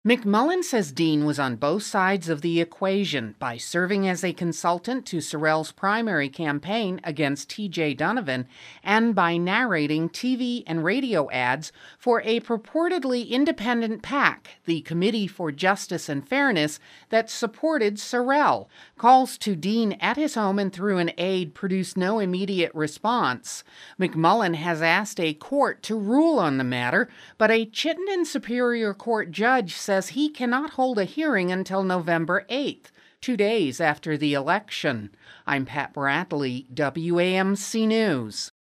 McMullen says Dean was on both sides of the equation by serving as a consultant to Sorrell's primary campaign against T.J. Donovan and by narrating TV and radio ads for a purportedly independent PAC, the Committee for Justice and Fairness, that supported Sorrell. Calls to Dean at his home and through an aide produced no immediate response. McMullen has asked a court to rule on the matter, but a Chittenden Superior Court judge says he cannot hold a hearing until November 8th, 2 days after the election. I'm Pat Bradley, WAMC News.